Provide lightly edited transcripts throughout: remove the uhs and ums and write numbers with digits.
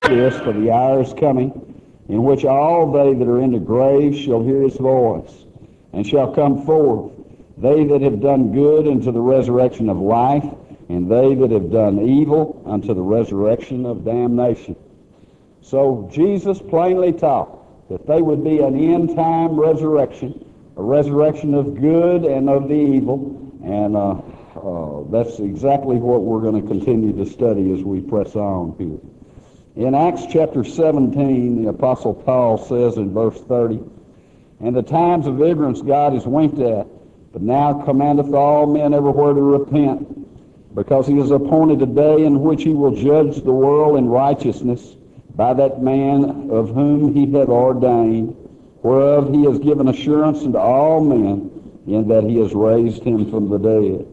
this, for the hour is coming, in which all they that are in the grave shall hear his voice, and shall come forth, they that have done good unto the resurrection of life, and they that have done evil unto the resurrection of damnation. So Jesus plainly taught that they would be an end-time resurrection, a resurrection of good and of the evil, and that's exactly what we're going to continue to study as we press on here. In Acts chapter 17, the Apostle Paul says in verse 30, "And the times of ignorance God has winked at, but now commandeth all men everywhere to repent, because he has appointed a day in which he will judge the world in righteousness by that man of whom he hath ordained, whereof he has given assurance unto all men, in that he has raised him from the dead."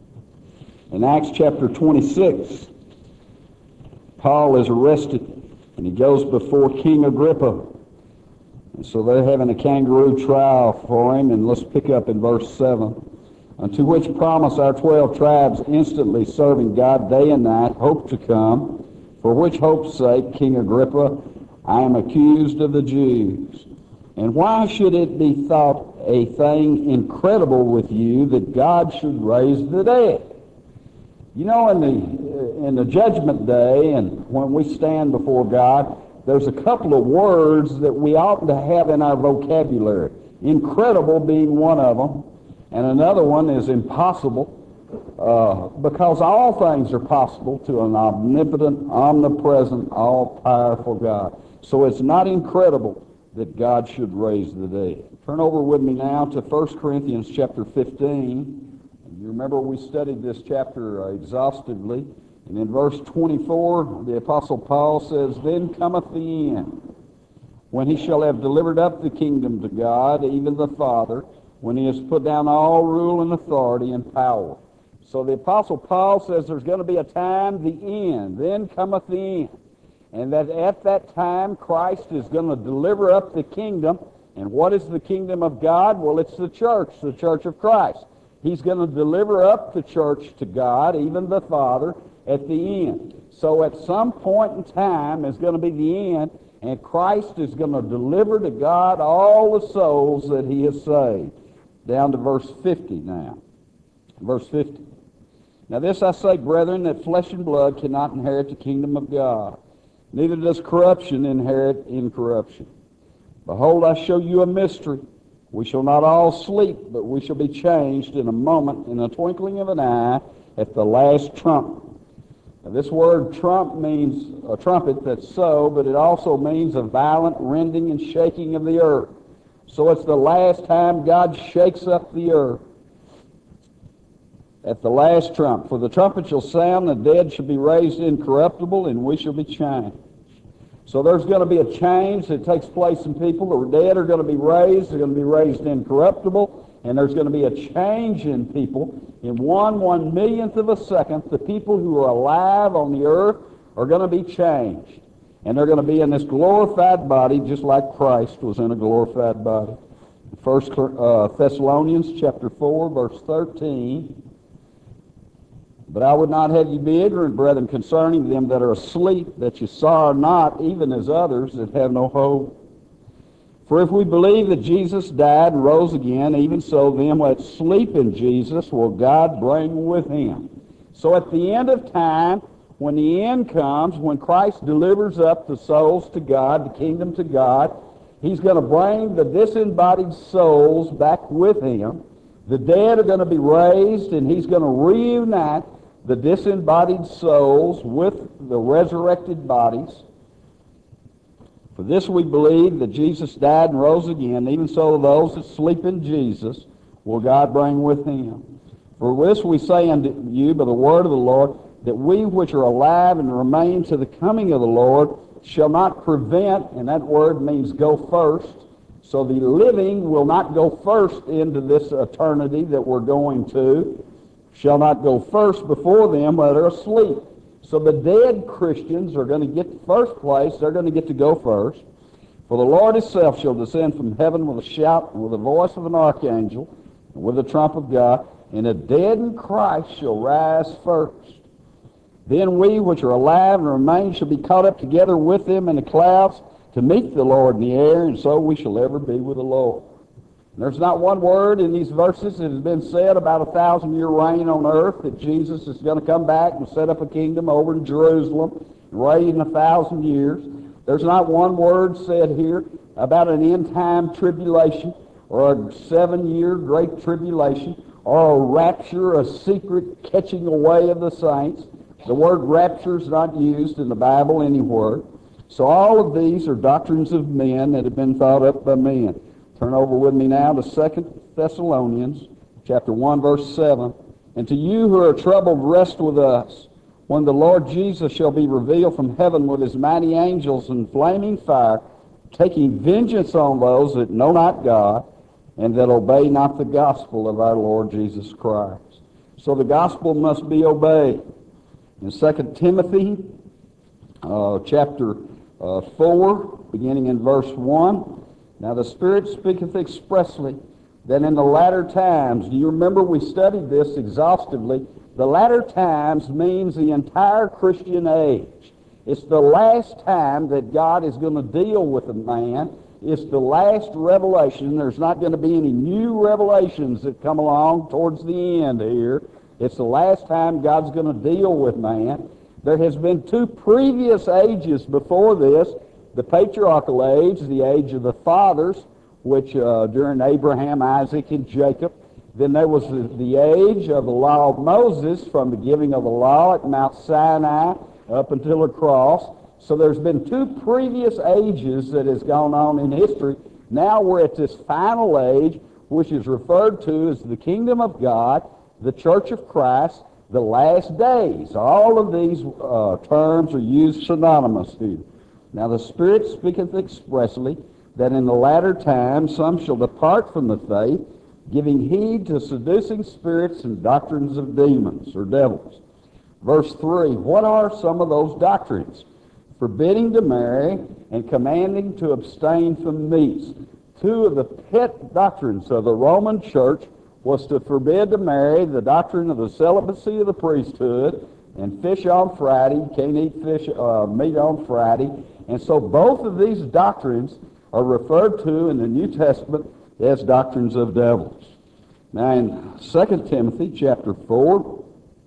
In Acts chapter 26, Paul is arrested, and he goes before King Agrippa. And so they're having a kangaroo trial for him, and let's pick up in verse 7. "Unto which promise our 12 tribes, instantly serving God day and night, hope to come, for which hope's sake, King Agrippa, I am accused of the Jews. And why should it be thought a thing incredible with you that God should raise the dead?" You know, in the judgment day, and when we stand before God, there's a couple of words that we ought to have in our vocabulary. Incredible being one of them, and another one is impossible, because all things are possible to an omnipotent, omnipresent, all-powerful God. So it's not incredible that God should raise the dead. Turn over with me now to 1 Corinthians chapter 15. You remember we studied this chapter exhaustively. And in verse 24, the Apostle Paul says, "Then cometh the end, when he shall have delivered up the kingdom to God, even the Father, when he has put down all rule and authority and power." So the Apostle Paul says there's going to be a time, the end. Then cometh the end. And that at that time, Christ is going to deliver up the kingdom. And what is the kingdom of God? Well, it's the church of Christ. He's going to deliver up the church to God, even the Father, at the end. So at some point in time is going to be the end, and Christ is going to deliver to God all the souls that he has saved. Down to verse 50 now. Verse 50. "Now this I say, brethren, that flesh and blood cannot inherit the kingdom of God, neither does corruption inherit incorruption. Behold, I show you a mystery. We shall not all sleep, but we shall be changed in a moment, in a twinkling of an eye, at the last trump." Now, this word trump means a trumpet, that's so, but it also means a violent rending and shaking of the earth. So it's the last time God shakes up the earth. At the last trump. "For the trumpet shall sound, the dead shall be raised incorruptible, and we shall be changed." So there's going to be a change that takes place in people. The dead are going to be raised. They're going to be raised incorruptible. And there's going to be a change in people. In 1/1,000,000th of a second, the people who are alive on the earth are going to be changed. And they're going to be in this glorified body, just like Christ was in a glorified body. 1 Thessalonians chapter 4, verse 13. "But I would not have you be ignorant, brethren, concerning them that are asleep, that you sorrow not, even as others that have no hope. For if we believe that Jesus died and rose again, even so them that sleep in Jesus will God bring with him." So at the end of time, when the end comes, when Christ delivers up the souls to God, the kingdom to God, he's going to bring the disembodied souls back with him. The dead are going to be raised, and he's going to reunite the disembodied souls with the resurrected bodies. "For this we believe, that Jesus died and rose again, even so those that sleep in Jesus will God bring with him. For this we say unto you by the word of the Lord, that we which are alive and remain to the coming of the Lord shall not prevent," and that word means go first. So the living will not go first into this eternity that we're going to, shall not go first before them that are asleep. So the dead Christians are going to get the first place. They're going to get to go first. "For the Lord himself shall descend from heaven with a shout, and with the voice of an archangel, and with the trump of God, and the dead in Christ shall rise first. Then we which are alive and remain shall be caught up together with them in the clouds to meet the Lord in the air, and so we shall ever be with the Lord. And there's not one word in these verses that has been said about a 1,000-year reign on earth, that Jesus is going to come back and set up a kingdom over in Jerusalem and reign 1,000 years. There's not one word said here about an end-time tribulation or a 7-year great tribulation or a rapture, a secret catching away of the saints. The word rapture is not used in the Bible anywhere. So all of these are doctrines of men that have been thought up by men. Turn over with me now to 2 Thessalonians chapter 1, verse 7. And to you who are troubled, rest with us, when the Lord Jesus shall be revealed from heaven with his mighty angels in flaming fire, taking vengeance on those that know not God, and that obey not the gospel of our Lord Jesus Christ. So the gospel must be obeyed. In 2 Timothy chapter 4, beginning in verse 1, now the Spirit speaketh expressly that in the latter times, do you remember we studied this exhaustively? The latter times means the entire Christian age. It's the last time that God is going to deal with a man. It's the last revelation. There's not going to be any new revelations that come along towards the end here. It's the last time God's going to deal with man. There has been 2 previous ages before this, the patriarchal age, the age of the fathers, which during Abraham, Isaac, and Jacob. Then there was the age of the law of Moses, from the giving of the law at Mount Sinai up until the cross. So there's been 2 previous ages that has gone on in history. Now we're at this final age, which is referred to as the kingdom of God, the church of Christ, the last days. All of these terms are used synonymous here. Now the Spirit speaketh expressly that in the latter times some shall depart from the faith, giving heed to seducing spirits and doctrines of demons or devils. Verse 3, what are some of those doctrines? Forbidding to marry and commanding to abstain from meats. 2 of the pet doctrines of the Roman Church was to forbid to marry, the doctrine of the celibacy of the priesthood, and fish on Friday. You can't eat meat on Friday. And so both of these doctrines are referred to in the New Testament as doctrines of devils. Now in 2 Timothy chapter 4,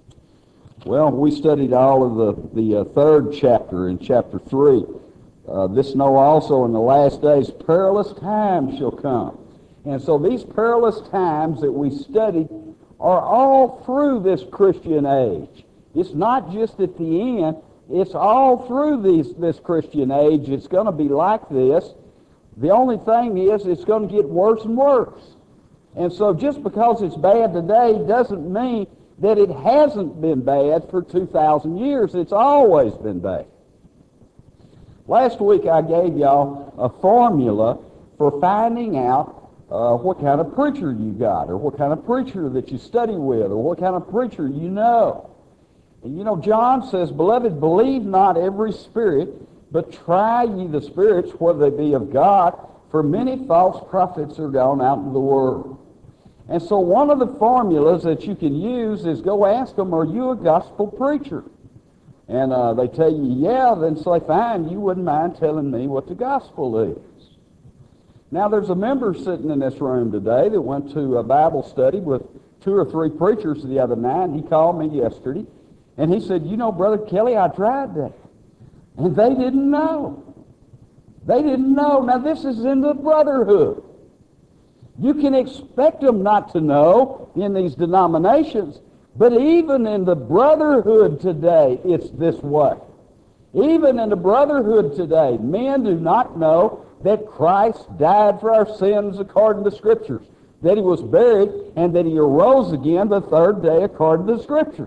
well, we studied all of the 3rd chapter in chapter 3. This know also in the last days perilous times shall come. And so these perilous times that we studied are all through this Christian age. It's not just at the end. It's all through this Christian age. It's going to be like this. The only thing is it's going to get worse and worse. And so just because it's bad today doesn't mean that it hasn't been bad for 2,000 years. It's always been bad. Last week I gave y'all a formula for finding out what kind of preacher you got, or what kind of preacher that you study with, or what kind of preacher you know. And you know, John says, Beloved, believe not every spirit, but try ye the spirits, whether they be of God, for many false prophets are gone out into the world. And so one of the formulas that you can use is go ask them, are you a gospel preacher? And they tell you, yeah, then say, fine, you wouldn't mind telling me what the gospel is. Now, there's a member sitting in this room today that went to a Bible study with 2 or 3 preachers the other night, and he called me yesterday, and he said, you know, Brother Kelly, I tried that. And they didn't know. They didn't know. Now, this is in the brotherhood. You can expect them not to know in these denominations, but even in the brotherhood today, it's this way. Even in the brotherhood today, men do not know that Christ died for our sins according to the Scriptures, that he was buried, and that he arose again the 3rd day according to the Scriptures.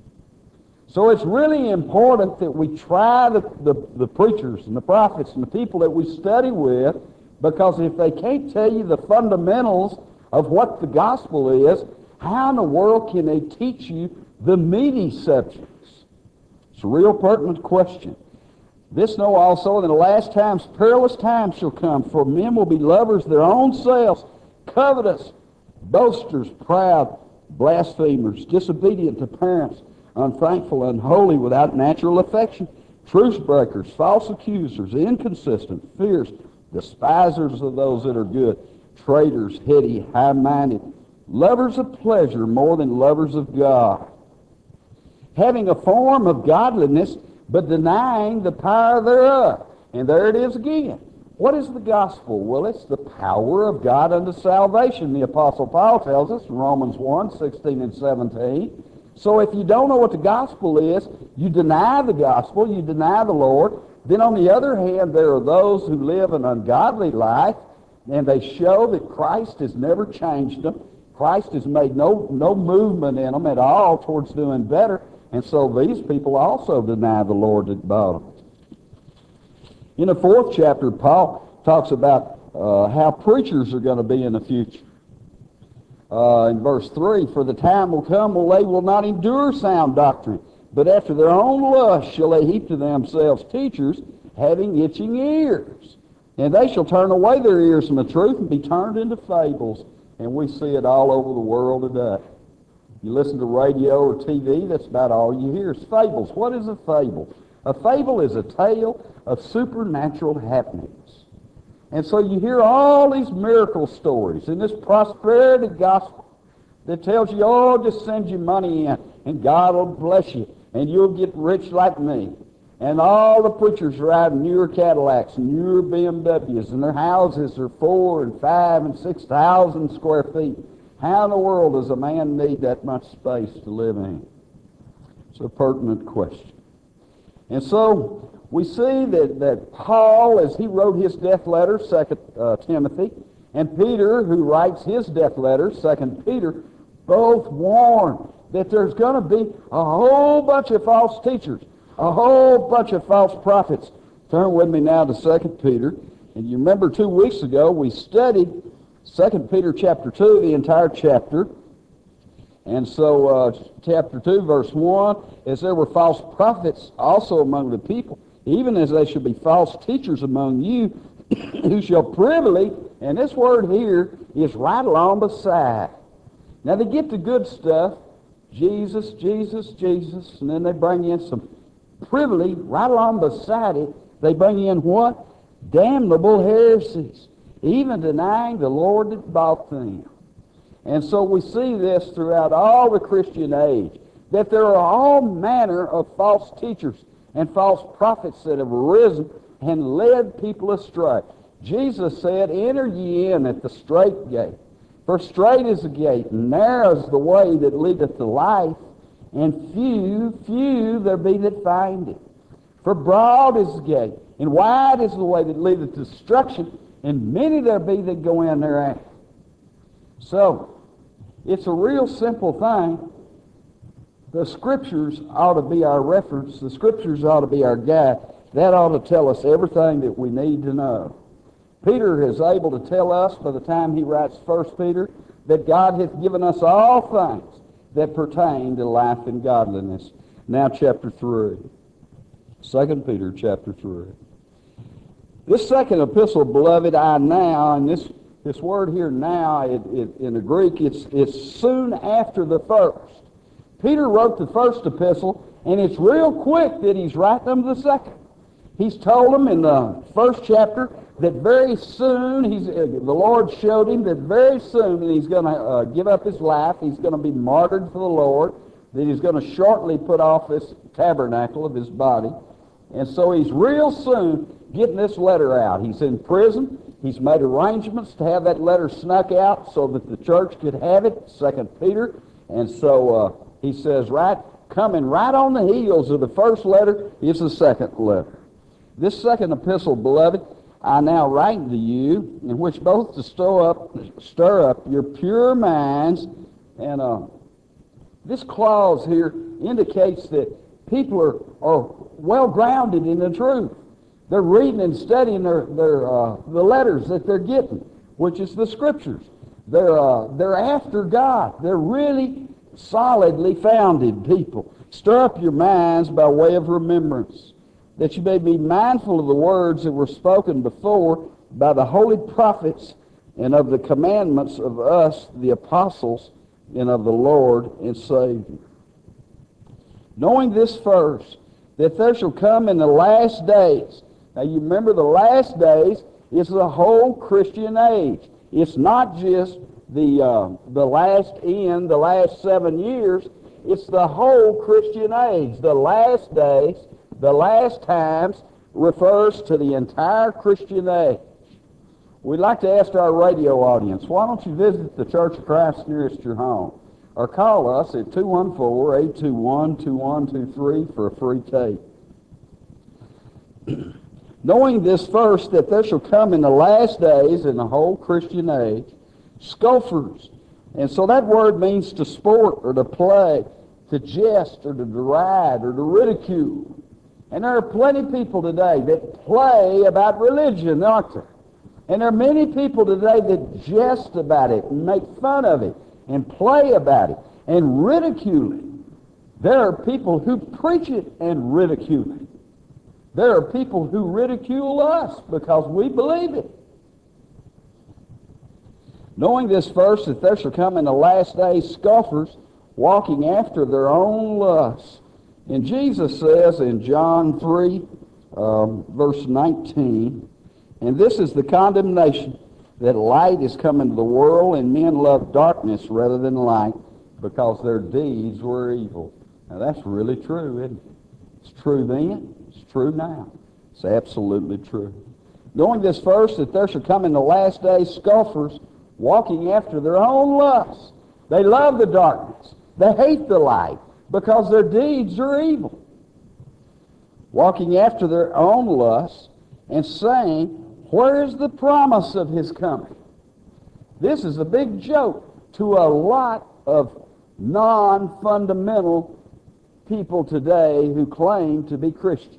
So it's really important that we try the preachers and the prophets and the people that we study with, because if they can't tell you the fundamentals of what the gospel is, how in the world can they teach you the meaty subjects? It's a real pertinent question. This know also, in the last times perilous times shall come, for men will be lovers of their own selves, covetous, boasters, proud, blasphemers, disobedient to parents, unthankful, unholy, without natural affection, truce breakers, false accusers, inconsistent, fierce, despisers of those that are good, traitors, heady, high-minded, lovers of pleasure more than lovers of God, having a form of godliness, but denying the power thereof. And there it is again. What is the gospel? Well, it's the power of God unto salvation. The Apostle Paul tells us in Romans 1:16 and 17. So if you don't know what the gospel is, you deny the gospel, you deny the Lord. Then on the other hand, there are those who live an ungodly life, and they show that Christ has never changed them. Christ has made no movement in them at all towards doing better. And so these people also deny the Lord that bought them. In the 4th chapter, Paul talks about how preachers are going to be in the future. In verse 3, for the time will come when they will not endure sound doctrine, but after their own lust shall they heap to themselves teachers having itching ears. And they shall turn away their ears from the truth and be turned into fables. And we see it all over the world today. You listen to radio or TV, that's about all you hear is fables. What is a fable? A fable is a tale of supernatural happenings. And so you hear all these miracle stories in this prosperity gospel that tells you, oh, just send your money in and God will bless you and you'll get rich like me. And all the preachers ride newer Cadillacs and newer BMWs, and their houses are 4 and 5 and 6,000 square feet. How in the world does a man need that much space to live in? It's a pertinent question. And so we see that Paul, as he wrote his death letter, 2 Timothy, and Peter, who writes his death letter, 2 Peter, both warn that there's going to be a whole bunch of false teachers, a whole bunch of false prophets. Turn with me now to 2 Peter. And you remember 2 weeks ago we studied 2 Peter chapter 2, the entire chapter. And so chapter 2, verse 1, as there were false prophets also among the people, even as there shall be false teachers among you, who shall privily, and this word here is right along beside. Now they get the good stuff, Jesus, Jesus, Jesus, and then they bring in some privily, right along beside it, they bring in what? Damnable heresies, even denying the Lord that bought them. And so we see this throughout all the Christian age, that there are all manner of false teachers and false prophets that have arisen and led people astray. Jesus said, enter ye in at the strait gate. For strait is the gate, and narrow is the way that leadeth to life, and few there be that find it. For broad is the gate, and wide is the way that leadeth to destruction, and many there be that go in thereafter. So, it's a real simple thing. The Scriptures ought to be our reference. The Scriptures ought to be our guide. That ought to tell us everything that we need to know. Peter is able to tell us by the time he writes 1 Peter that God hath given us all things that pertain to life and godliness. Now chapter 3. 2 Peter chapter 3. This second epistle, beloved, I now, and this word here now, in the Greek, it's soon after the first. Peter wrote the first epistle, and it's real quick that he's writing them the second. He's told them in the first chapter that very soon, the Lord showed him that very soon he's going to give up his life, he's going to be martyred for the Lord, that he's going to shortly put off this tabernacle of his body. And so he's real soon getting this letter out. He's in prison. He's made arrangements to have that letter snuck out so that the church could have it, 2 Peter. And so he says, coming right on the heels of the first letter is the second letter. This second epistle, beloved, I now write to you, in which both to stir up your pure minds. And this clause here indicates that people are well grounded in the truth. They're reading and studying the letters that they're getting, which is the Scriptures. They're after God. They're really solidly founded people. Stir up your minds by way of remembrance, that you may be mindful of the words that were spoken before by the holy prophets, and of the commandments of us, the apostles, and of the Lord and Savior. Knowing this first, that there shall come in the last days. Now you remember the last days is the whole Christian age. It's not just the last end, the last 7 years. It's the whole Christian age. The last days, the last times, refers to the entire Christian age. We'd like to ask our radio audience, why don't you visit the Church of Christ nearest your home? Or call us at 214-821-2123 for a free tape. Knowing this first, that there shall come in the last days, in the whole Christian age, scoffers. And so that word means to sport or to play, to jest or to deride or to ridicule. And there are plenty of people today that play about religion, aren't there? And there are many people today that jest about it and make fun of it and play about it and ridicule it. There are people who preach it and ridicule it. There are people who ridicule us because we believe it. Knowing this first, that there shall come in the last days scoffers, walking after their own lusts. And Jesus says in John 3, verse 19, and this is the condemnation, that light is come into the world, and men love darkness rather than light, because their deeds were evil. Now that's really true, isn't it? It's true then, it's true now. It's absolutely true. Knowing this first, that there shall come in the last days scoffers, walking after their own lusts. They love the darkness. They hate the light, because their deeds are evil. Walking after their own lusts, and saying, where is the promise of his coming? This is a big joke to a lot of non-fundamental people today who claim to be Christians.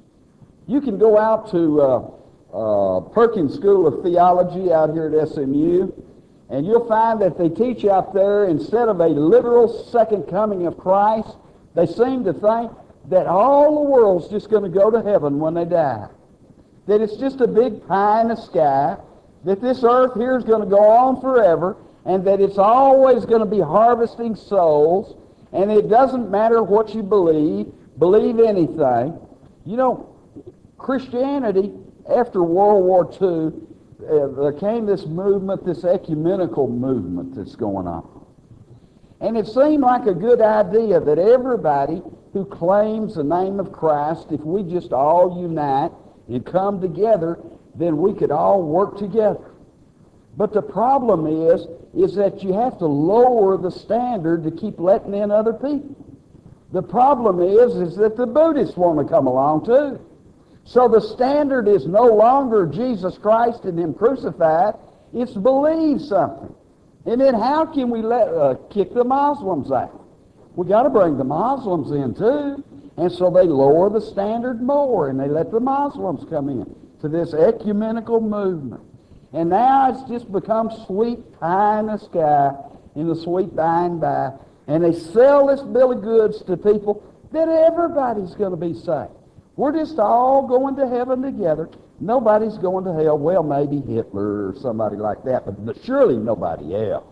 You can go out to Perkins School of Theology out here at SMU, and you'll find that they teach out there, instead of a literal second coming of Christ, they seem to think that all the world's just going to go to heaven when they die. That it's just a big pie in the sky, that this earth here is going to go on forever, and that it's always going to be harvesting souls, and it doesn't matter what you believe anything. You know, Christianity, after World War II, there came this movement, this ecumenical movement that's going on. And it seemed like a good idea that everybody who claims the name of Christ, if we just all unite and come together, then we could all work together. But the problem is that you have to lower the standard to keep letting in other people. The problem is that the Buddhists want to come along too. So the standard is no longer Jesus Christ and Him crucified, it's believe something. And then how can we kick the Muslims out? We got to bring the Muslims in too. And so they lower the standard more, and they let the Muslims come in to this ecumenical movement. And now it's just become sweet pie in the sky, in the sweet by and by. And they sell this bill of goods to people that everybody's going to be saved. We're just all going to heaven together. Nobody's going to hell. Well, maybe Hitler or somebody like that, but surely nobody else.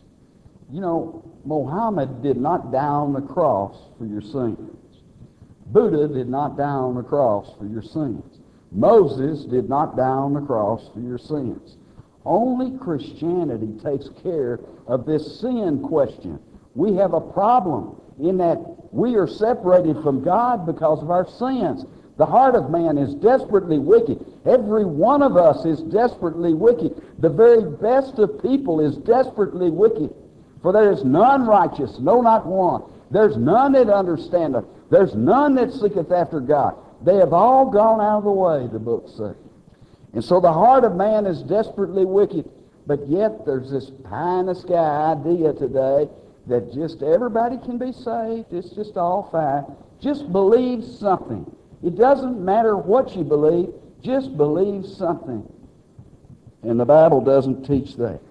You know, Muhammad did not die on the cross for your sins. Buddha did not die on the cross for your sins. Moses did not die on the cross for your sins. Only Christianity takes care of this sin question. We have a problem in that we are separated from God because of our sins. The heart of man is desperately wicked. Every one of us is desperately wicked. The very best of people is desperately wicked. For there is none righteous, no, not one. There's none that understandeth. There's none that seeketh after God. They have all gone out of the way, the book says. And so the heart of man is desperately wicked. But yet there's this pie in the sky idea today that just everybody can be saved. It's just all fine. Just believe something. It doesn't matter what you believe. Just believe something. And the Bible doesn't teach that.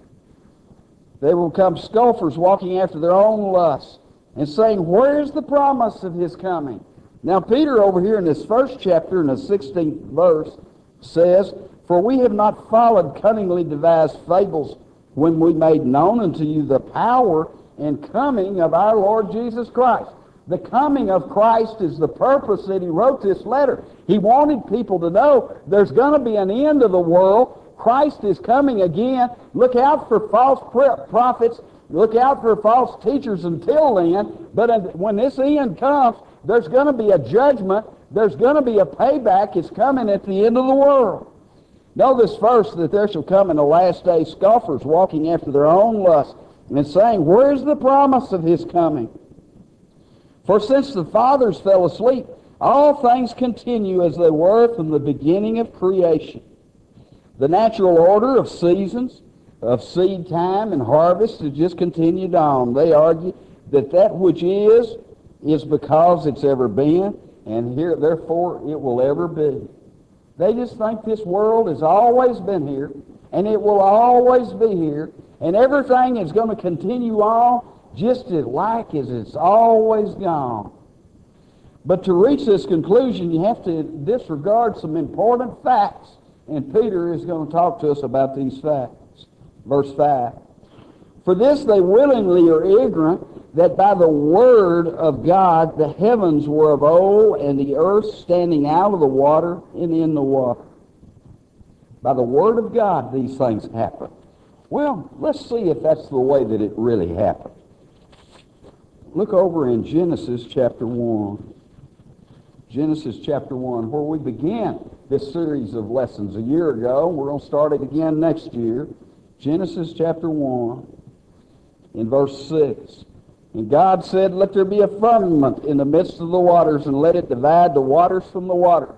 They will come scoffers walking after their own lusts and saying, where's the promise of His coming? Now Peter over here in this first chapter in the 16th verse says, for we have not followed cunningly devised fables when we made known unto you the power and coming of our Lord Jesus Christ. The coming of Christ is the purpose that he wrote this letter. He wanted people to know there's going to be an end of the world. Christ is coming again. Look out for false prophets. Look out for false teachers until then. But when this end comes, there's going to be a judgment. There's going to be a payback. It's coming at the end of the world. Know this first, that there shall come in the last day scoffers walking after their own lust and saying, where's the promise of his coming? For since the fathers fell asleep, all things continue as they were from the beginning of creation. The natural order of seasons, of seed time and harvest has just continued on. They argue that that which is because it's ever been, and here, therefore, it will ever be. They just think this world has always been here, and it will always be here, and everything is going to continue on just as like as it's always gone. But to reach this conclusion, you have to disregard some important facts, and Peter is going to talk to us about these facts. Verse 5. For this they willingly are ignorant, that by the word of God the heavens were of old, and the earth standing out of the water and in the water. By the word of God these things happen. Well, let's see if that's the way that it really happened. Look over in Genesis chapter 1. Genesis chapter 1, where we began this series of lessons a year ago. We're going to start it again next year. Genesis chapter 1, in verse 6. And God said, let there be a firmament in the midst of the waters, and let it divide the waters from the waters.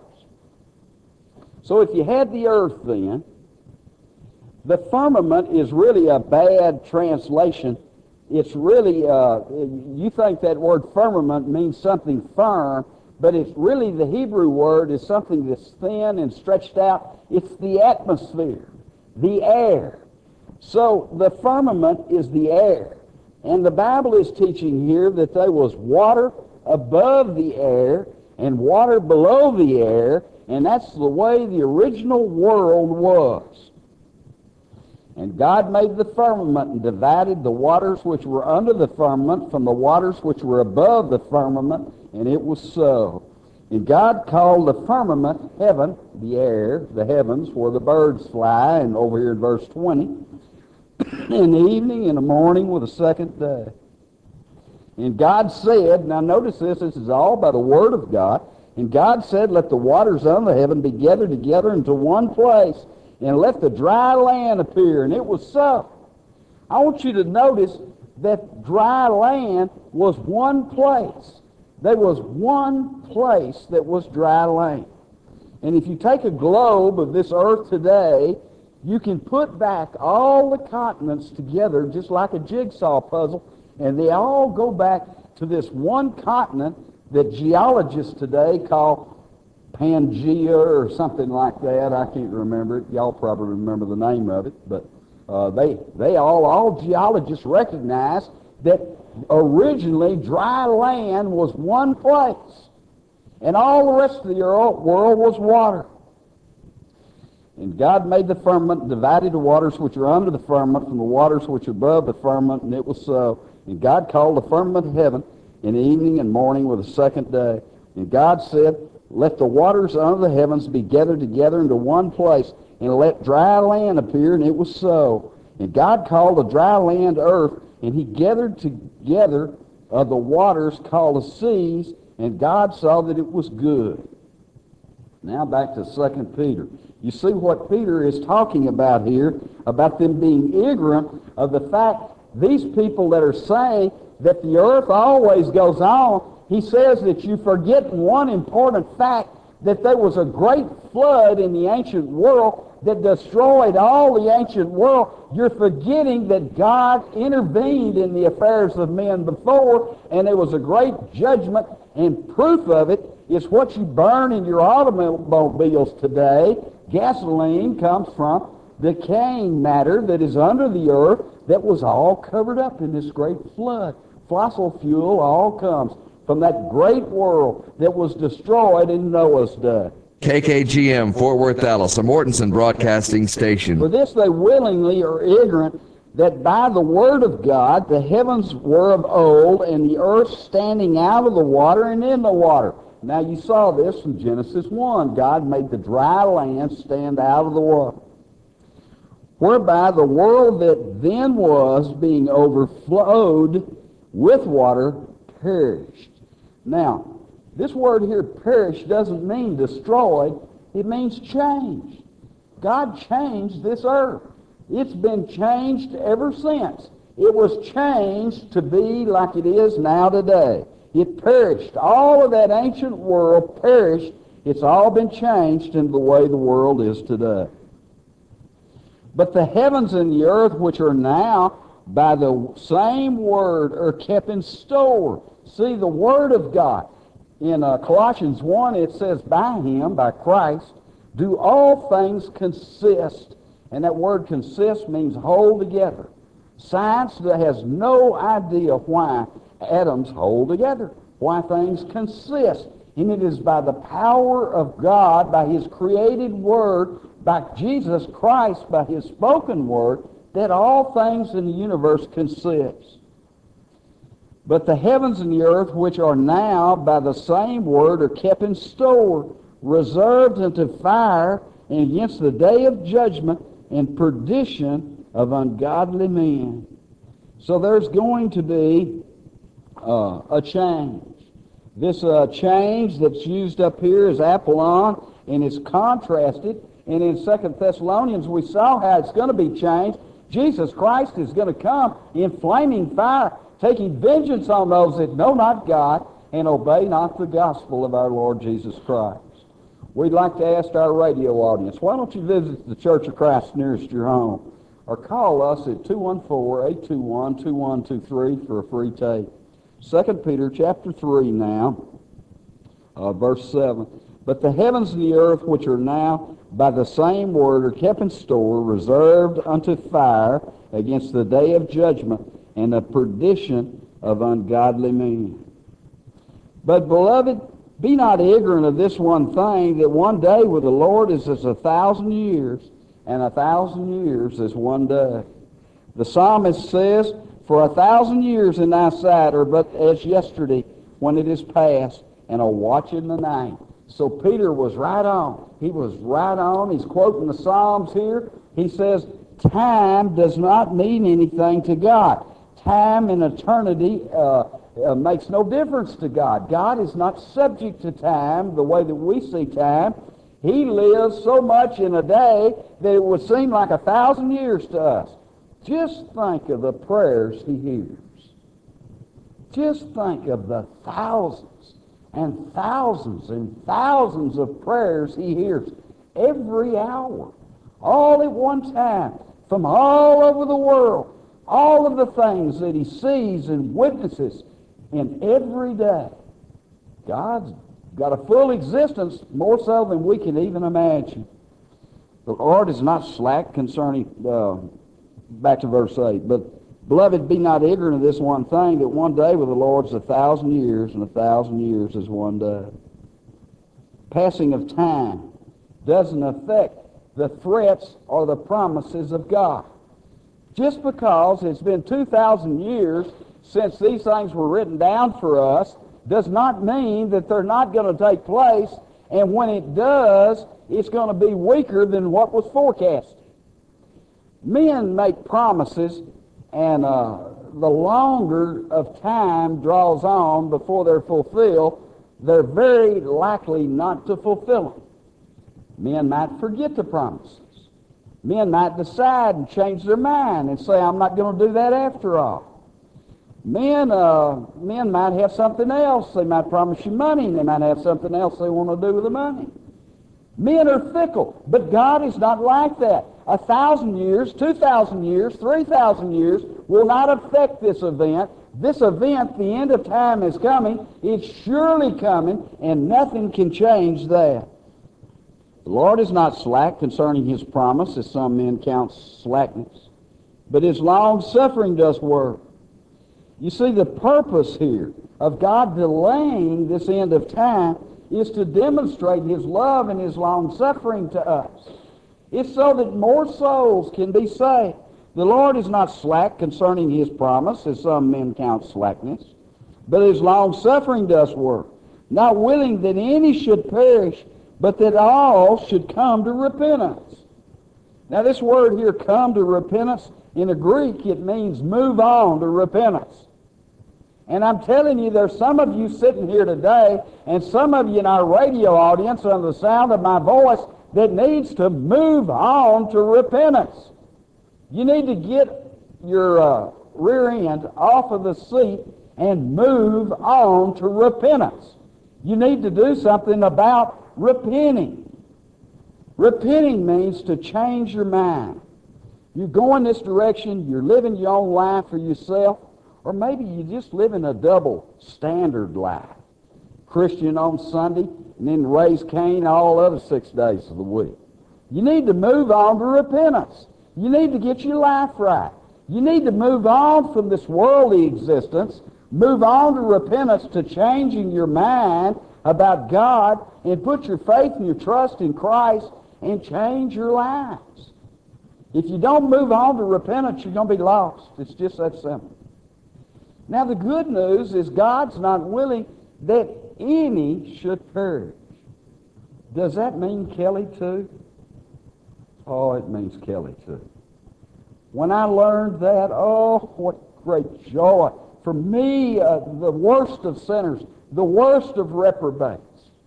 So if you had the earth then, the firmament is really a bad translation. It's really, you think that word firmament means something firm, but it's really, the Hebrew word is something that's thin and stretched out. It's the atmosphere, the air. So the firmament is the air. And the Bible is teaching here that there was water above the air and water below the air, and that's the way the original world was. And God made the firmament and divided the waters which were under the firmament from the waters which were above the firmament, and it was so. And God called the firmament heaven, the air, the heavens, where the birds fly, and over here in verse 20, in the evening and the morning with the second day. And God said, now notice this is all by the word of God. And God said, let the waters under heaven be gathered together into one place, and let the dry land appear. And it was so. I want you to notice that dry land was one place. There was one place that was dry land. And if you take a globe of this earth today, you can put back all the continents together just like a jigsaw puzzle, and they all go back to this one continent that geologists today call Pangea or something like that. I can't remember it. Y'all probably remember the name of it, but all geologists recognize that originally dry land was one place, and all the rest of the world was water. And God made the firmament, divided the waters which are under the firmament from the waters which are above the firmament, and it was so. And God called the firmament heaven in the evening and morning with the second day. And God said, let the waters under the heavens be gathered together into one place, and let dry land appear, and it was so. And God called the dry land earth, and he gathered together of the waters called the seas, and God saw that it was good. Now back to 2 Peter. You see what Peter is talking about here, about them being ignorant of the fact, these people that are saying that the earth always goes on, he says that you forget one important fact, that there was a great flood in the ancient world that destroyed all the ancient world. You're forgetting that God intervened in the affairs of men before, and there was a great judgment, and proof of it is what you burn in your automobiles today. Gasoline comes from decaying matter that is under the earth that was all covered up in this great flood. Fossil fuel all comes from that great world that was destroyed in Noah's day. KKGM, Fort Worth, Dallas, a Mortensen broadcasting station. For this they willingly are ignorant, that by the word of God the heavens were of old, and the earth standing out of the water and in the water. Now you saw this in Genesis 1. God made the dry land stand out of the water, whereby the world that then was, being overflowed with water, perished. Now, this word here, perish, doesn't mean destroyed. It means changed. God changed this earth. It's been changed ever since. It was changed to be like it is now today. It perished. All of that ancient world perished. It's all been changed into the way the world is today. But the heavens and the earth, which are now by the same word, are kept in store. See, the word of God. In Colossians 1, it says, by him, by Christ, do all things consist. And that word consist means hold together. Science has no idea why atoms hold together, why things consist. And it is by the power of God, by his created word, by Jesus Christ, by his spoken word, that all things in the universe consist. But the heavens and the earth, which are now by the same word, are kept in store, reserved unto fire, and against the day of judgment and perdition of ungodly men. So there's going to be a change. This change that's used up here is Apollon, and it's contrasted. And in 2 Thessalonians, we saw how it's going to be changed. Jesus Christ is going to come in flaming fire, taking vengeance on those that know not God and obey not the gospel of our Lord Jesus Christ. We'd like to ask our radio audience, why don't you visit the Church of Christ nearest your home, or call us at 214-821-2123 for a free tape. 2 Peter chapter 3 now, verse 7. But the heavens and the earth, which are now by the same word, are kept in store, reserved unto fire against the day of judgment and the perdition of ungodly men. But, beloved, be not ignorant of this one thing, that one day with the Lord is as 1,000 years, and 1,000 years is one day. The psalmist says, for 1,000 years in thy sight are but as yesterday when it is past, and a watch in the night. So Peter was right on. He was right on. He's quoting the Psalms here. He says, time does not mean anything to God. Time and eternity makes no difference to God. God is not subject to time the way that we see time. He lives so much in a day that it would seem like 1,000 years to us. Just think of the prayers he hears. Just think of the thousands and thousands and thousands of prayers he hears every hour, all at one time, from all over the world, all of the things that he sees and witnesses in every day. God's got a full existence, more so than we can even imagine. The Lord is not slack concerning, back to verse 8, but beloved, be not ignorant of this one thing, that one day with the Lord is 1,000 years, and 1,000 years is one day. Passing of time doesn't affect the threats or the promises of God. Just because it's been 2,000 years since these things were written down for us does not mean that they're not going to take place, and when it does, it's going to be weaker than what was forecasted. Men make promises, and the longer of time draws on before they're fulfilled, they're very likely not to fulfill them. Men might forget the promises. Men might decide and change their mind and say, I'm not going to do that after all. Men might have something else. They might promise you money, and they might have something else they want to do with the money. Men are fickle, but God is not like that. 1,000 years, 2,000 years, 3,000 years will not affect this event. This event, the end of time, is coming. It's surely coming, and nothing can change that. The Lord is not slack concerning his promise, as some men count slackness, but his long-suffering does work. You see, the purpose here of God delaying this end of time is to demonstrate his love and his long-suffering to us. It's so that more souls can be saved, The Lord is not slack concerning his promise, as some men count slackness, but is long-suffering to usward, not willing that any should perish, but that all should come to repentance. Now this word here, come to repentance, in the Greek it means move on to repentance. And I'm telling you, there's some of you sitting here today, and some of you in our radio audience under the sound of my voice, that needs to move on to repentance. You need to get your rear end off of the seat and move on to repentance. You need to do something about repenting. Repenting means to change your mind. You go in this direction, you're living your own life for yourself, or maybe you just live in a double standard life. Christian on Sunday, and then raise Cain all other 6 days of the week. You need to move on to repentance. You need to get your life right. You need to move on from this worldly existence, move on to repentance, to changing your mind about God, and put your faith and your trust in Christ and change your lives. If you don't move on to repentance, you're going to be lost. It's just that simple. Now the good news is God's not willing that any should perish. Does that mean Kelly too? Oh, it means Kelly too. When I learned that, oh, what great joy. For me, the worst of sinners, the worst of reprobates.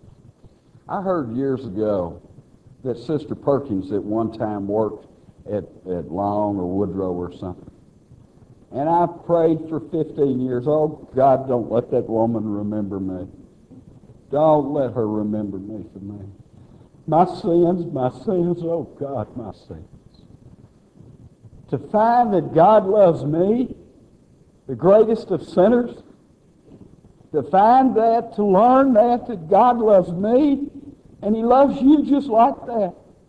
I heard years ago that Sister Perkins at one time worked at Long or Woodrow or something. And I prayed for 15 years, oh, God, don't let that woman remember me. Don't let her remember me for me. My sins, oh, God, my sins. To find that God loves me, the greatest of sinners, to find that, to learn that God loves me, and he loves you just like that.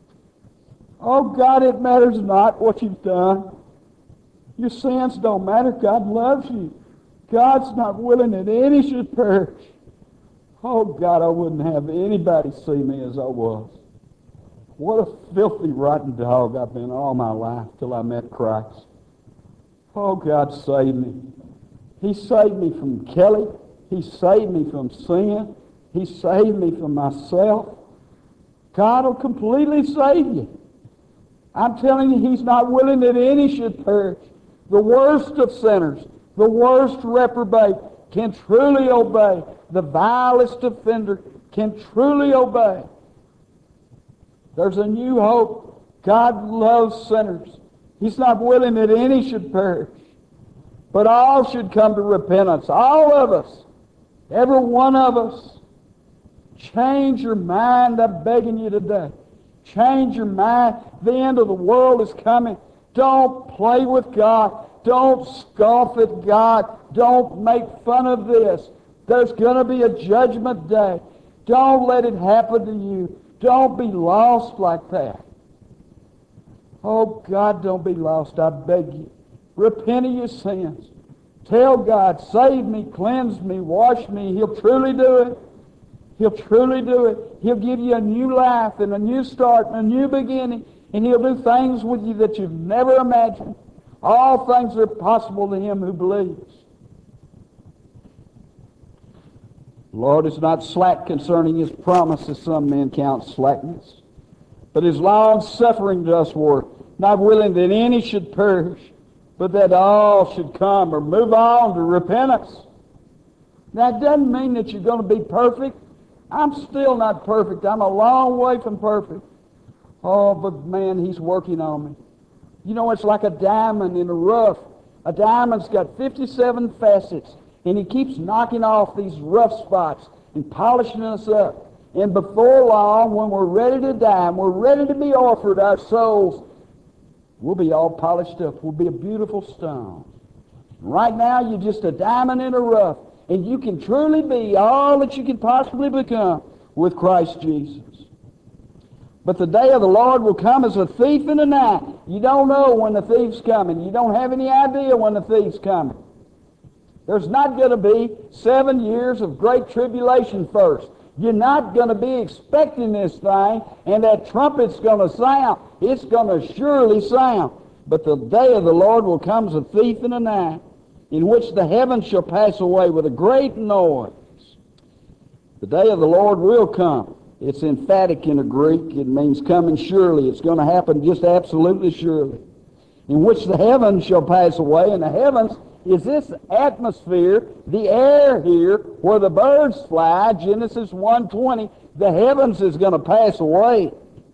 Oh, God, it matters not what you've done. Your sins don't matter. God loves you. God's not willing that any should perish. Oh, God, I wouldn't have anybody see me as I was. What a filthy, rotten dog I've been all my life till I met Christ. Oh, God, save me. He saved me from Kelly. He saved me from sin. He saved me from myself. God will completely save you. I'm telling you, he's not willing that any should perish. The worst of sinners, the worst reprobate can truly obey. The vilest offender can truly obey. There's a new hope. God loves sinners. He's not willing that any should perish, but all should come to repentance. All of us, every one of us. Change your mind, I'm begging you today. Change your mind. The end of the world is coming. Don't play with God. Don't scoff at God. Don't make fun of this. There's going to be a judgment day. Don't let it happen to you. Don't be lost like that. Oh, God, don't be lost, I beg you. Repent of your sins. Tell God, save me, cleanse me, wash me. He'll truly do it. He'll truly do it. He'll give you a new life and a new start and a new beginning. And he'll do things with you that you've never imagined. All things are possible to him who believes. The Lord is not slack concerning his promise, as some men count slackness, but is long-suffering to usward, not willing that any should perish, but that all should come or move on to repentance. Now, it doesn't mean that you're going to be perfect. I'm still not perfect. I'm a long way from perfect. Oh, but man, he's working on me. You know, it's like a diamond in the rough. A diamond's got 57 facets, and he keeps knocking off these rough spots and polishing us up. And before long, when we're ready to die, and we're ready to be offered our souls, we'll be all polished up. We'll be a beautiful stone. Right now, you're just a diamond in the rough, and you can truly be all that you can possibly become with Christ Jesus. But the day of the Lord will come as a thief in the night. You don't know when the thief's coming. You don't have any idea when the thief's coming. There's not going to be 7 years of great tribulation first. You're not going to be expecting this thing, and that trumpet's going to sound. It's going to surely sound. But the day of the Lord will come as a thief in the night, in which the heavens shall pass away with a great noise. The day of the Lord will come. It's emphatic in the Greek. It means coming surely. It's going to happen just absolutely surely. In which the heavens shall pass away, and the heavens is this atmosphere, the air here, where the birds fly, Genesis 1:20. The heavens is going to pass away.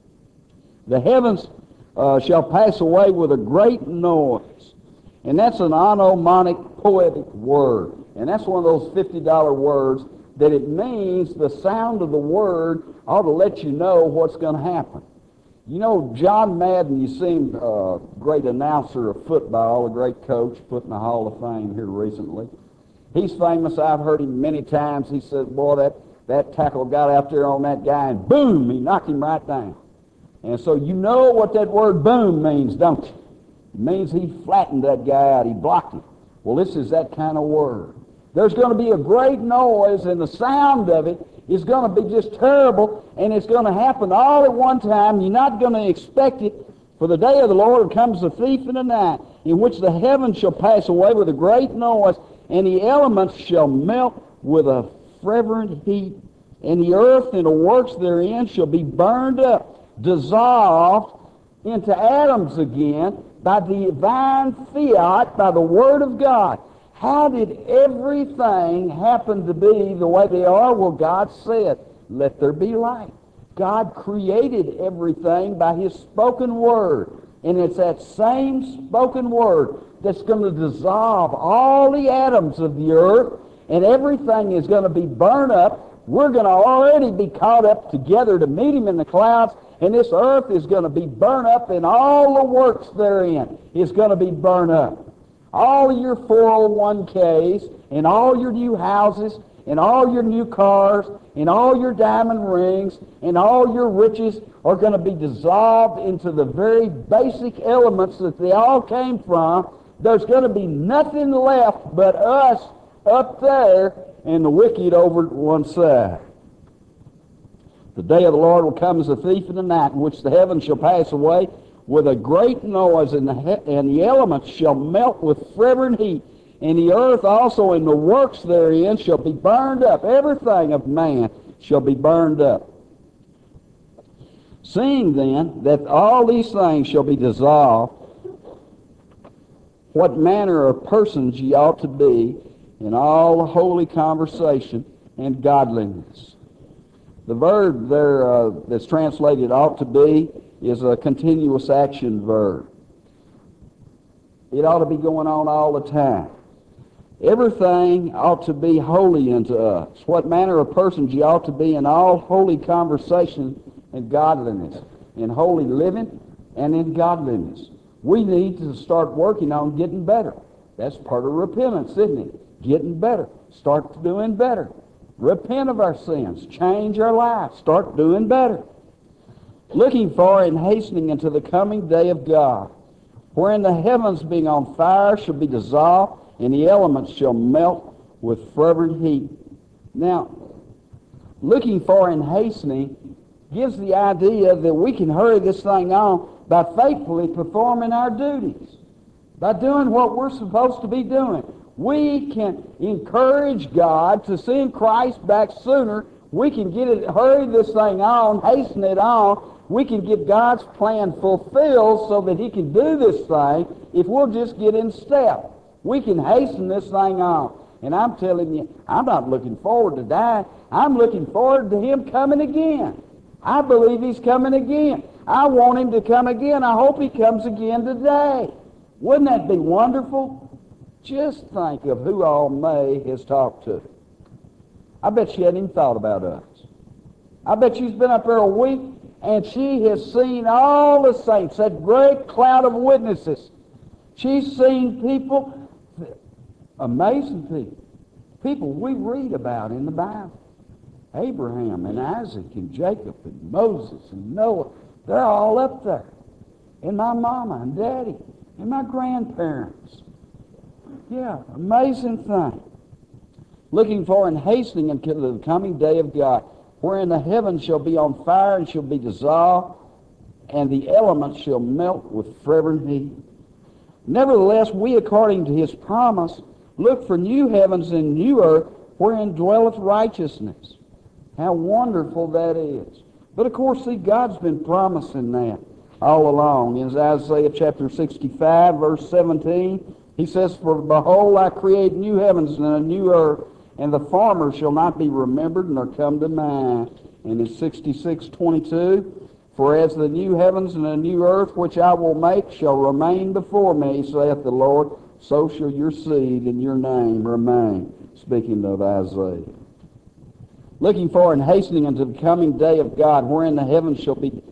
The heavens shall pass away with a great noise. And that's an onomonic poetic word. And that's one of those $50 words that it means the sound of the word ought to let you know what's going to happen. You know, John Madden, you seen a great announcer of football, a great coach, put in the Hall of Fame here recently. He's famous. I've heard him many times. He said, boy, that tackle got out there on that guy, and boom, he knocked him right down. And so you know what that word boom means, don't you? It means he flattened that guy out. He blocked him. Well, this is that kind of word. There's going to be a great noise, and the sound of it is going to be just terrible, and it's going to happen all at one time. You're not going to expect it. For the day of the Lord comes a thief in the night, in which the heavens shall pass away with a great noise, and the elements shall melt with a fervent heat, and the earth and the works therein shall be burned up, dissolved into atoms again by the divine fiat, by the Word of God. How did everything happen to be the way they are? Well, God said, let there be light. God created everything by His spoken Word. And it's that same spoken Word that's going to dissolve all the atoms of the earth, and everything is going to be burned up. We're going to already be caught up together to meet Him in the clouds, and this earth is going to be burned up, and all the works therein is going to be burned up. All of your 401ks, and all your new houses, and all your new cars, and all your diamond rings, and all your riches are going to be dissolved into the very basic elements that they all came from. There's going to be nothing left but us up there and the wicked over at one side. The day of the Lord will come as a thief in the night, in which the heavens shall pass away with a great noise, and the elements shall melt with fervent heat, and the earth also and the works therein shall be burned up. Everything of man shall be burned up. Seeing then that all these things shall be dissolved, what manner of persons ye ought to be in all holy conversation and godliness. The verb there that's translated ought to be is a continuous action verb. It ought to be going on all the time. Everything ought to be holy unto us. What manner of persons ye ought to be in all holy conversation and godliness, in holy living and in godliness. We need to start working on getting better. That's part of repentance, isn't it? Getting better. Start doing better. Repent of our sins. Change our lives. Start doing better. Looking for and hastening into the coming day of God, wherein the heavens being on fire shall be dissolved, and the elements shall melt with fervent heat. Now, looking for and hastening gives the idea that we can hurry this thing on by faithfully performing our duties, by doing what we're supposed to be doing. We can encourage God to send Christ back sooner. We can hurry this thing on, hasten it on. We can get God's plan fulfilled so that He can do this thing if we'll just get in step. We can hasten this thing on. And I'm telling you, I'm not looking forward to dying. I'm looking forward to Him coming again. I believe He's coming again. I want Him to come again. I hope He comes again today. Wouldn't that be wonderful? Just think of who all May has talked to. I bet she hadn't even thought about us. I bet she's been up there a week, and she has seen all the saints, that great cloud of witnesses. She's seen people, amazing people, people we read about in the Bible. Abraham and Isaac and Jacob and Moses and Noah, they're all up there. And my mama and daddy and my grandparents. Yeah, amazing thing. Looking for and hastening until the coming day of God, wherein the heavens shall be on fire and shall be dissolved, and the elements shall melt with fervent heat. Nevertheless, we, according to his promise, look for new heavens and new earth, wherein dwelleth righteousness. How wonderful that is. But of course, see, God's been promising that all along. In Isaiah chapter 65, verse 17, he says, "For behold, I create new heavens and a new earth, and the former shall not be remembered nor come to mind." And in 66:22, "For as the new heavens and the new earth which I will make shall remain before me, saith the Lord, so shall your seed and your name remain." Speaking of Isaiah. Looking for and hastening unto the coming day of God, wherein the heavens shall be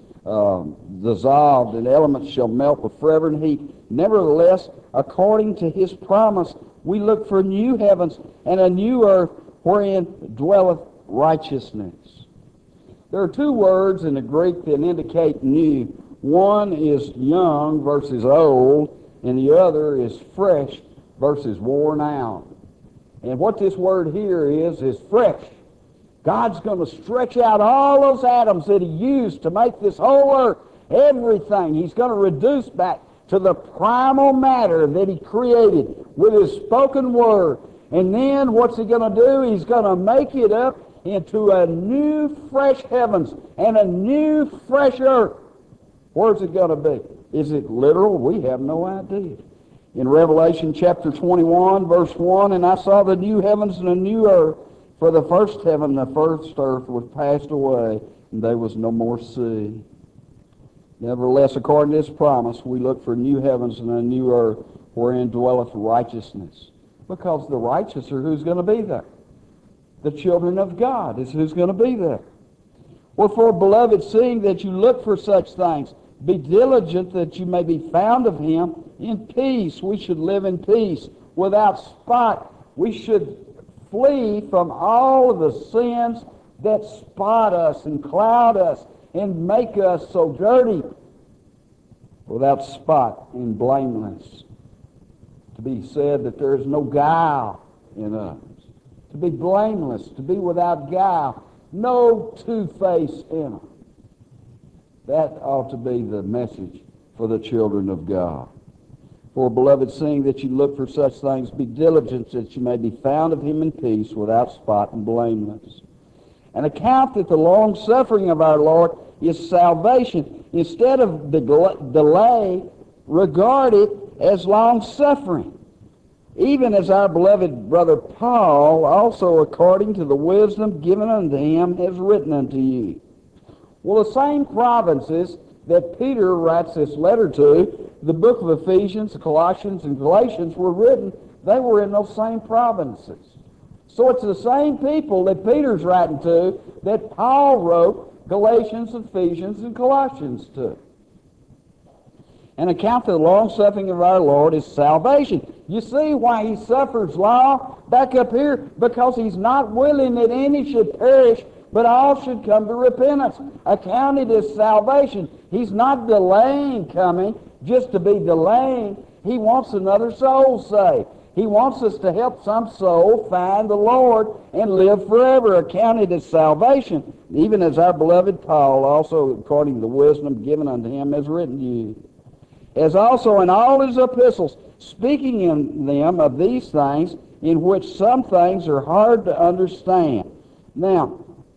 dissolved, and elements shall melt with fervent heat. Nevertheless, according to his promise, we look for new heavens and a new earth, wherein dwelleth righteousness. There are two words in the Greek that indicate new. One is young versus old, and the other is fresh versus worn out. And what this word here is fresh. God's going to stretch out all those atoms that he used to make this whole earth, everything. He's going to reduce back to the primal matter that he created with his spoken word. And then what's he going to do? He's going to make it up into a new fresh heavens and a new fresh earth. Where's it going to be? Is it literal? We have no idea. In Revelation chapter 21, verse 1, "And I saw the new heavens and a new earth, for the first heaven and the first earth was passed away, and there was no more sea." Nevertheless, according to his promise, we look for new heavens and a new earth, wherein dwelleth righteousness. Because the righteous are who's going to be there. The children of God is who's going to be there. "Wherefore, beloved, seeing that you look for such things, be diligent that you may be found of him in peace." We should live in peace, without spot. We should flee from all of the sins that spot us and cloud us and make us so dirty, without spot and blameless. To be said that there is no guile in us. To be blameless, to be without guile, no two-face in us. That ought to be the message for the children of God. "For, beloved, seeing that you look for such things, be diligent that you may be found of him in peace, without spot and blameless. And account that the long-suffering of our Lord is salvation. Instead of delay, regard it as long-suffering. Even as our beloved brother Paul, also according to the wisdom given unto him, has written unto you." Well, the same provinces that Peter writes this letter to, the book of Ephesians, Colossians, and Galatians were written, they were in those same provinces. So it's the same people that Peter's writing to that Paul wrote Galatians, Ephesians, and Colossians to. "And account the long-suffering of our Lord is salvation." You see why he suffers long? Back up here, because he's not willing that any should perish, but all should come to repentance. Accounted as salvation. He's not delaying coming just to be delaying. He wants another soul saved. He wants us to help some soul find the Lord and live forever, accounted as salvation, even as our beloved Paul, also according to the wisdom given unto him, has written to you. As also in all his epistles, speaking in them of these things, in which some things are hard to understand. Now,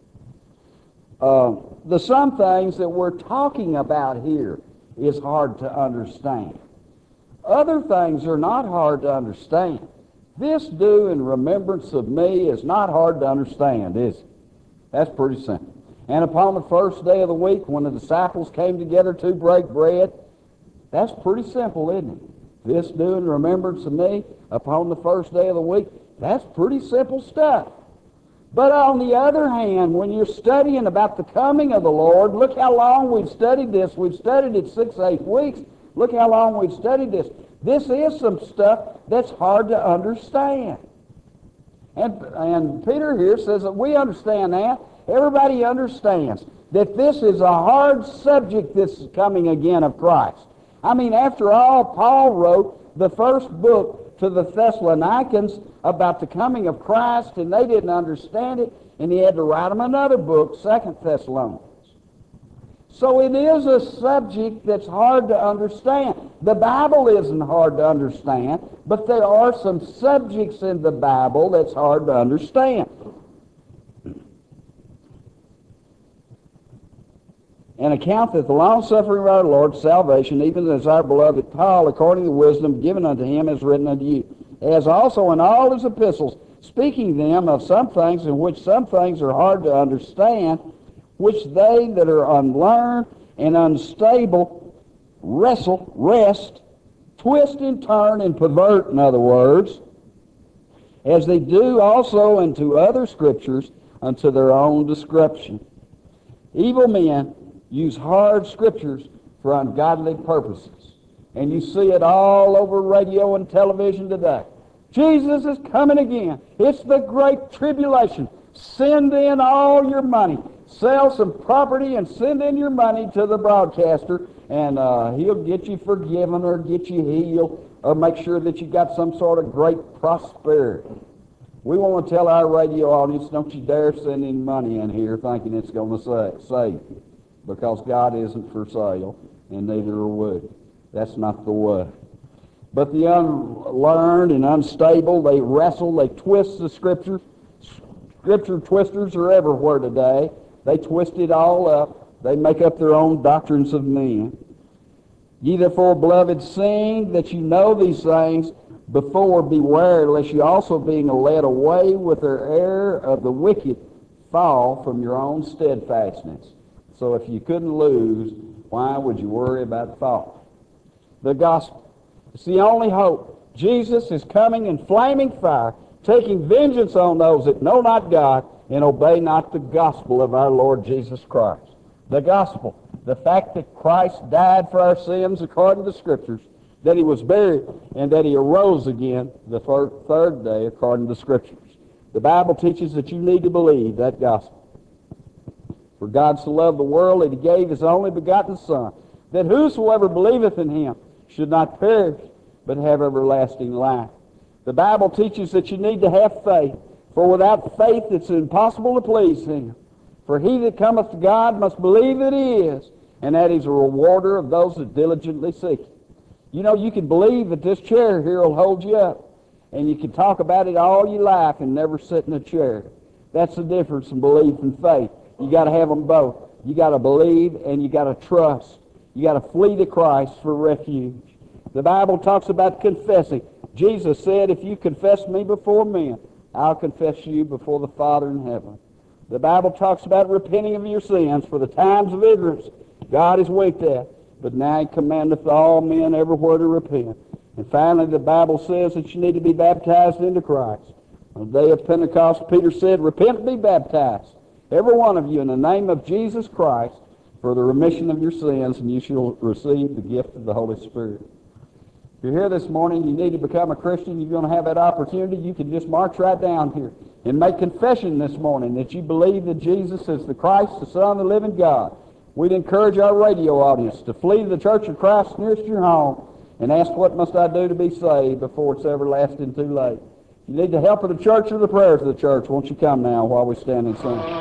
the some things that we're talking about here is hard to understand. Other things are not hard to understand. This do in remembrance of me is not hard to understand, is it? That's pretty simple. And upon the first day of the week, when the disciples came together to break bread, that's pretty simple, isn't it? This do in remembrance of me upon the first day of the week, that's pretty simple stuff. But on the other hand, when you're studying about the coming of the Lord, look how long we've studied this. We've studied it 6-8 weeks. Look how long we've studied this. This is some stuff that's hard to understand. And Peter here says that we understand that. Everybody understands that this is a hard subject, this coming again of Christ. I mean, after all, Paul wrote the first book to the Thessalonians about the coming of Christ, and they didn't understand it, and he had to write them another book, 2 Thessalonians. So it is a subject that's hard to understand. The Bible isn't hard to understand, but there are some subjects in the Bible that's hard to understand. An account that the long-suffering of our Lord, salvation, even as our beloved Paul, according to the wisdom given unto him, is written unto you, as also in all his epistles, speaking them of some things in which some things are hard to understand, which they that are unlearned and unstable wrest, twist and turn and pervert, in other words, as they do also into other scriptures unto their own destruction. Evil men use hard scriptures for ungodly purposes. And you see it all over radio and television today. Jesus is coming again. It's the great tribulation. Send in all your money. Sell some property and send in your money to the broadcaster, and he'll get you forgiven or get you healed or make sure that you got some sort of great prosperity. We want to tell our radio audience, don't you dare send any money in here thinking it's going to save you, because God isn't for sale, and neither are we. That's not the way. But the unlearned and unstable, they wrestle, they twist the Scripture. Scripture twisters are everywhere today. They twist it all up. They make up their own doctrines of men. Ye therefore, beloved, seeing that you know these things, before beware, lest you also being led away with their error of the wicked, fall from your own steadfastness. So if you couldn't lose, why would you worry about falling? The gospel. It's the only hope. Jesus is coming in flaming fire, taking vengeance on those that know not God and obey not the gospel of our Lord Jesus Christ. The gospel, the fact that Christ died for our sins according to the Scriptures, that he was buried, and that he arose again the third day according to the Scriptures. The Bible teaches that you need to believe that gospel. For God so loved the world that he gave his only begotten Son, that whosoever believeth in him should not perish, but have everlasting life. The Bible teaches that you need to have faith, for without faith it's impossible to please him. For he that cometh to God must believe that he is, and that he's a rewarder of those that diligently seek him. You know, you can believe that this chair here will hold you up, and you can talk about it all your life and never sit in a chair. That's the difference in belief and faith. You got to have them both. You got to believe and you got to trust. You got to flee to Christ for refuge. The Bible talks about confessing. Jesus said, if you confess me before men, I'll confess you before the Father in heaven. The Bible talks about repenting of your sins for the times of ignorance. God is winked at, but now he commandeth all men everywhere to repent. And finally, the Bible says that you need to be baptized into Christ. On the day of Pentecost, Peter said, repent and be baptized, every one of you, in the name of Jesus Christ, for the remission of your sins, and you shall receive the gift of the Holy Spirit. If you're here this morning, you need to become a Christian, you're going to have that opportunity, you can just march right down here and make confession this morning that you believe that Jesus is the Christ, the Son of the living God. We'd encourage our radio audience to flee to the Church of Christ nearest your home and ask, what must I do to be saved, before it's everlasting too late. If you need the help of the church or the prayers of the church, won't you come now while we stand and sing?